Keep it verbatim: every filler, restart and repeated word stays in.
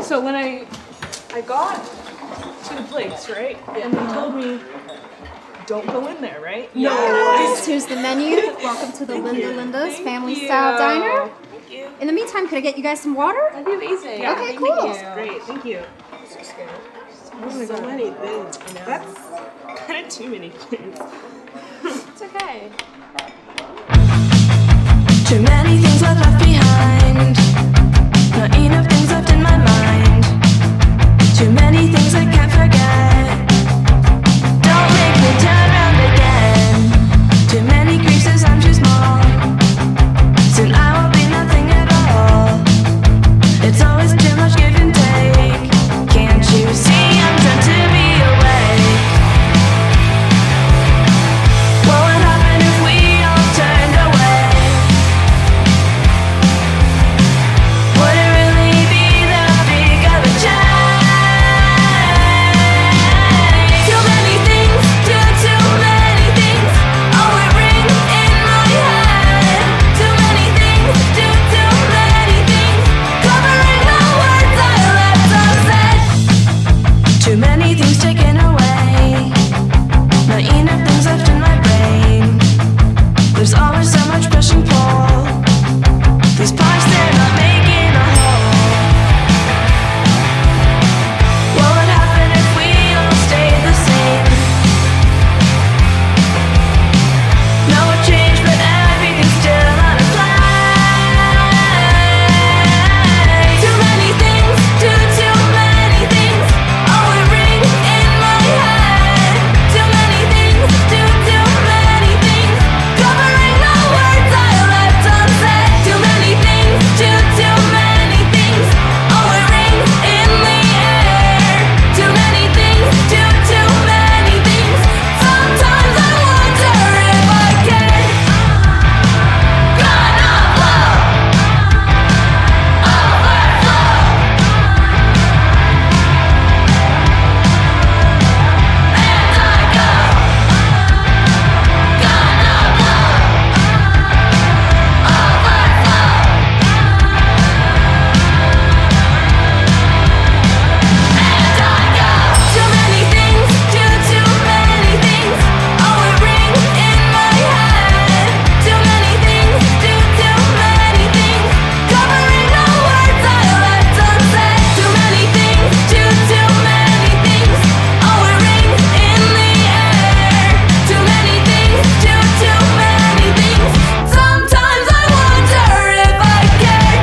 So when I I got to the place, right? And they told me, don't go in there, right? No. This here's the menu. Welcome to the Linda Linda's Thank Family you. Style Diner. Thank you. In the meantime, could I get you guys some water? That'd be amazing. Yeah, Okay, thank cool. you. Great, thank you. Oh my So God. many things, you know. That's kind of too many things. It's okay. Too many things I've left behind. Not enough things left in my mind. Too many things I can't forget. Don't make me turn around again. Too many griefs as I'm too small. Soon I will be nothing at all. It's always too much give and take. Can't you see I'm done to be awake? What would happen if we all turned away? Would it really be that big of a change? Too many things, too, too many things. Oh, it rings in my head. Too many things, too, too many things. Covering the words I left unsaid. Too many things taken away. Not enough things left in my brain. There's always so much push and pull. These parts, they're not making a whole. What would happen if we all stayed the same? No change, but everything's still on a plane. Too many things, too, too many things. Oh, it rings in my head. Too many things, too, too many things. Covering the words I left unsaid. Too many things, too, too many things. Oh, it rings in the air. Too many things, too, too many things. Sometimes I wonder if I can. Gonna blow. Overflow. And I go. Gonna blow. Overflow. And I go. Too many things, too, too many things. Oh, it rings in my head. Too many things, too, too many things. Covering the words I left unsaid. Too many things, too, too many things. Oh, it rings in the air. Too many things, too, too many things. Sometimes I wonder if I care.